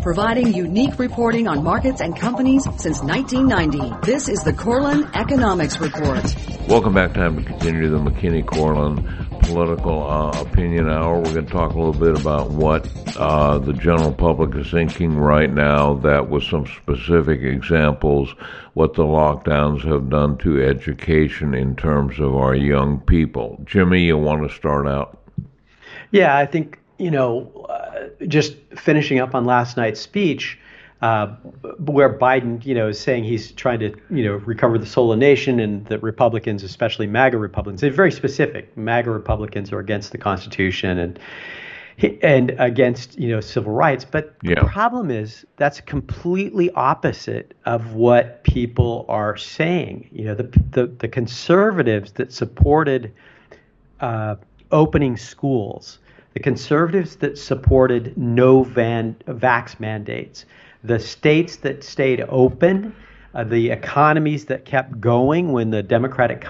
providing unique reporting on markets and companies since 1990. This is the Corlin Economics Report. Welcome back. Time to continue the McKinney-Corlin Political Opinion Hour. We're going to talk a little bit about what the general public is thinking right now, that with some specific examples, what the lockdowns have done to education in terms of our young people. Jimmy, you want to start out? Yeah, I think, just finishing up on last night's speech, where Biden, is saying he's trying to, recover the soul of the nation, and that Republicans, especially MAGA Republicans, they're very specific. MAGA Republicans are against the Constitution and against, civil rights. But the problem is that's completely opposite of what people are saying. The conservatives that supported opening schools, the conservatives that supported no vax mandates, the states that stayed open, the economies that kept going when the Democratic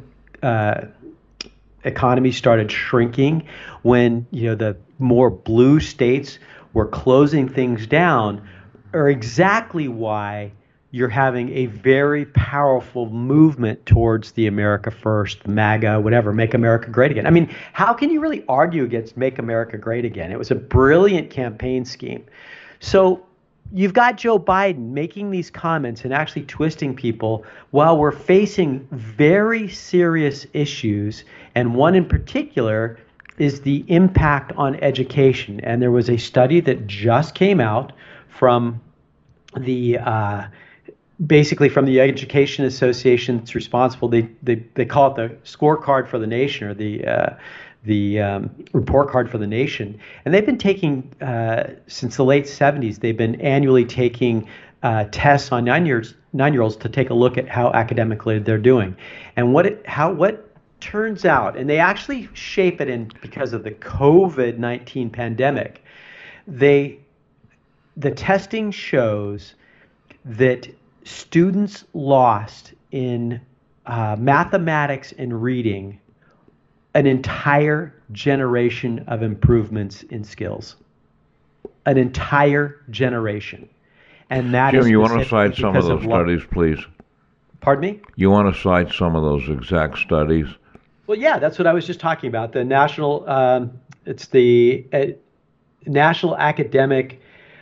economy started shrinking, when the more blue states were closing things down, are exactly why you're having a very powerful movement towards the America First, MAGA, whatever, Make America Great Again. I mean, how can you really argue against Make America Great Again? It was a brilliant campaign scheme. So you've got Joe Biden making these comments and actually twisting people while we're facing very serious issues. And one in particular is the impact on education. And there was a study that just came out from the basically from the Education Association that's responsible. They call it the scorecard for the nation, or the report card for the nation. And they've been taking, since the late 70s, they've been annually taking tests on nine-year-olds to take a look at how academically they're doing. And what turns out, and they actually shape it in because of the COVID-19 pandemic, the testing shows that students lost in mathematics and reading an entire generation of improvements in skills. An entire generation. And that Jim, is you want to cite some of those studies, please? Pardon me? You want to cite some of those exact studies? Well, yeah, that's what I was just talking about. The national, it's the National Academic,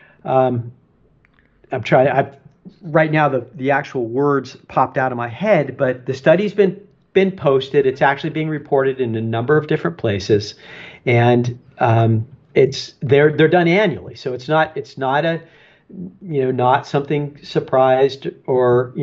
right now the actual words popped out of my head, but the study's been posted. It's actually being reported in a number of different places, and they're done annually. So it's not a not something surprised or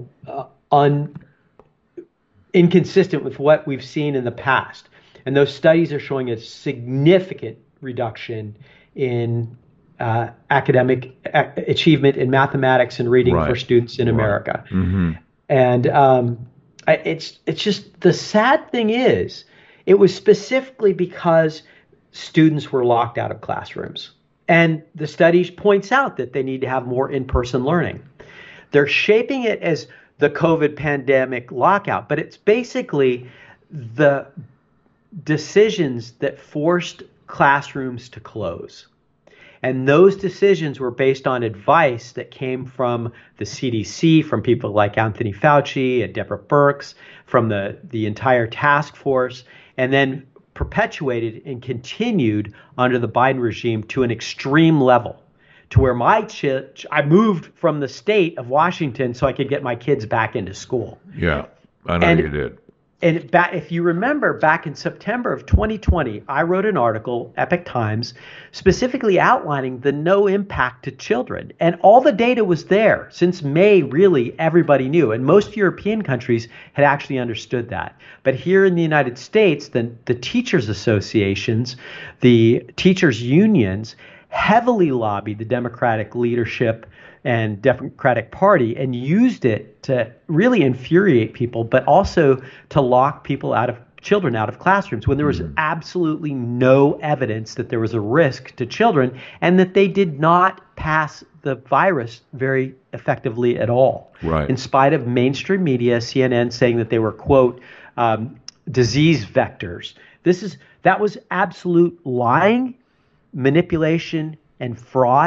inconsistent with what we've seen in the past. And those studies are showing a significant reduction in academic achievement in mathematics and reading for students in America. Mm-hmm. And it's just, the sad thing is, it was specifically because students were locked out of classrooms. And the study points out that they need to have more in-person learning. They're shaping it as the COVID pandemic lockout, but it's basically the decisions that forced classrooms to close. And those decisions were based on advice that came from the CDC, from people like Anthony Fauci and Deborah Birx, from the entire task force, and then perpetuated and continued under the Biden regime to an extreme level, to where I moved from the state of Washington so I could get my kids back into school. Yeah, I know you did. And if you remember, back in September of 2020, I wrote an article, Epoch Times, specifically outlining the no impact to children. And all the data was there. Since May, really, everybody knew. And most European countries had actually understood that. But here in the United States, the teachers' associations, the teachers' unions, heavily lobbied the Democratic leadership and Democratic Party and used it to really infuriate people, but also to lock children out of classrooms when there was absolutely no evidence that there was a risk to children and that they did not pass the virus very effectively at all. Right. In spite of mainstream media, CNN saying that they were, quote, disease vectors. That was absolute lying, manipulation, and fraud.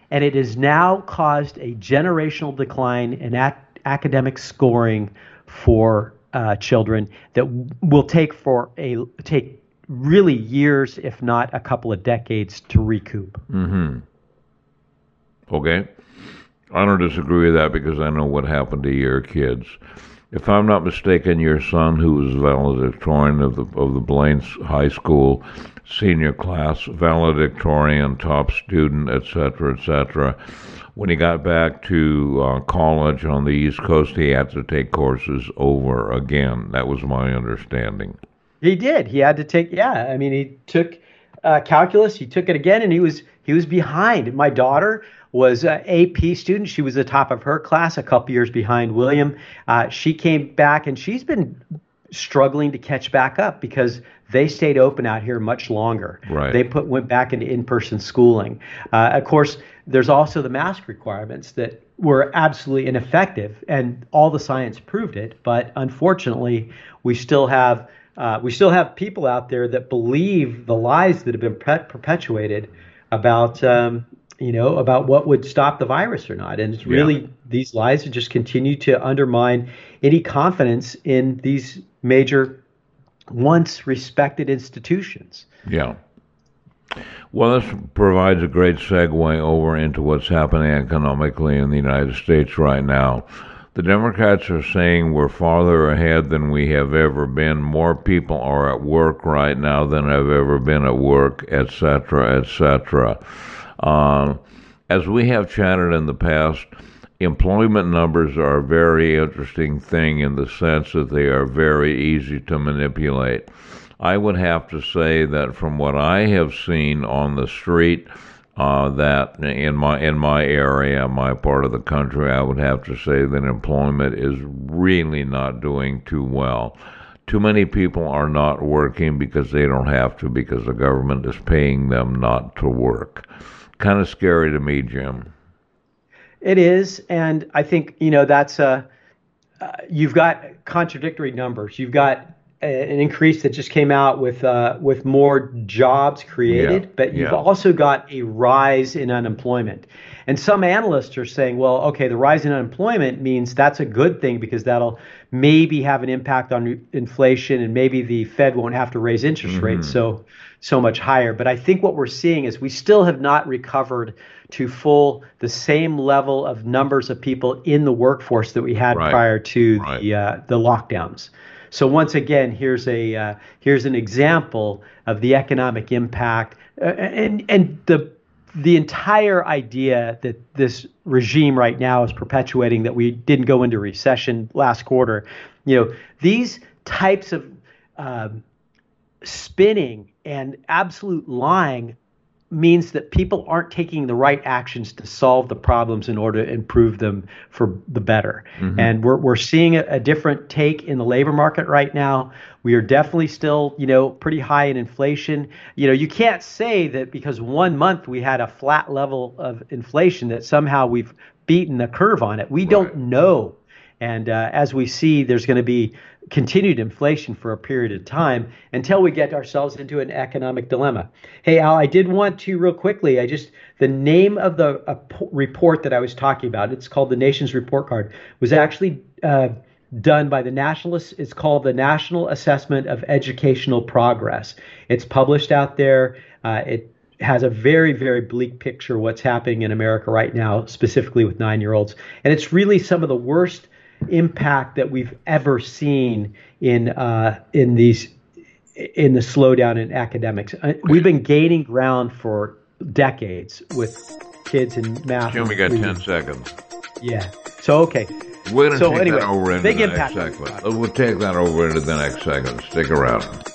and it has now caused a generational decline in academic scoring for children that will take really years, if not a couple of decades, to recoup. Mm-hmm. Okay. I don't disagree with that because I know what happened to your kids. If I'm not mistaken, your son, who was valedictorian of the Blaine High School senior class, valedictorian, top student, etc., when he got back to college on the East Coast, he had to take courses over again. That was my understanding. He did. He had to take. Yeah, I mean, he took calculus. He took it again, and he was behind. My daughter was an AP student. She was the top of her class, a couple years behind William. She came back, and she's been struggling to catch back up because they stayed open out here much longer. Right. They went back into in-person schooling. Of course, there's also the mask requirements that were absolutely ineffective, and all the science proved it. But unfortunately, we still have people out there that believe the lies that have been perpetuated about about what would stop the virus or not. And it's really these lies have just continued to undermine any confidence in these major, once respected institutions. Yeah. Well, this provides a great segue over into what's happening economically in the United States right now. The Democrats are saying we're farther ahead than we have ever been. More people are at work right now than have ever been at work, etc., etc. As we have chatted in the past, employment numbers are a very interesting thing in the sense that they are very easy to manipulate. I would have to say that from what I have seen on the street, that in my area, my part of the country, I would have to say that employment is really not doing too well. Too many people are not working because they don't have to, because the government is paying them not to work. Kind of scary to me, Jim. It is, and I think that's you've got contradictory numbers. You've got an increase that just came out with more jobs created, but you've also got a rise in unemployment. And some analysts are saying, well, okay, the rise in unemployment means that's a good thing because that'll maybe have an impact on inflation, and maybe the Fed won't have to raise interest rates so much higher. But I think what we're seeing is we still have not recovered to the same level of numbers of people in the workforce that we had prior to the lockdowns. So once again, here's an example of the economic impact and the entire idea that this regime right now is perpetuating, that we didn't go into recession last quarter. These types of spinning and absolute lying means that people aren't taking the right actions to solve the problems in order to improve them for the better. Mm-hmm. And we're seeing a different take in the labor market right now. We are definitely still, pretty high in inflation. You can't say that because 1 month we had a flat level of inflation that somehow we've beaten the curve on it. We don't know. And as we see, there's going to be continued inflation for a period of time until we get ourselves into an economic dilemma. Hey, Al, I did want to real quickly, the name of the report that I was talking about, it's called the Nation's Report Card, was actually done by the Nationalists. It's called the National Assessment of Educational Progress. It's published out there. It has a very, very bleak picture of what's happening in America right now, specifically with 9-year-olds. And it's really some of the worst impact that we've ever seen in the slowdown in academics. We've been gaining ground for decades with kids in math. Jim, we got 10 seconds. Yeah. So, okay. We're going to take that over into the next segment. We'll take that over into the next segment. Stick around.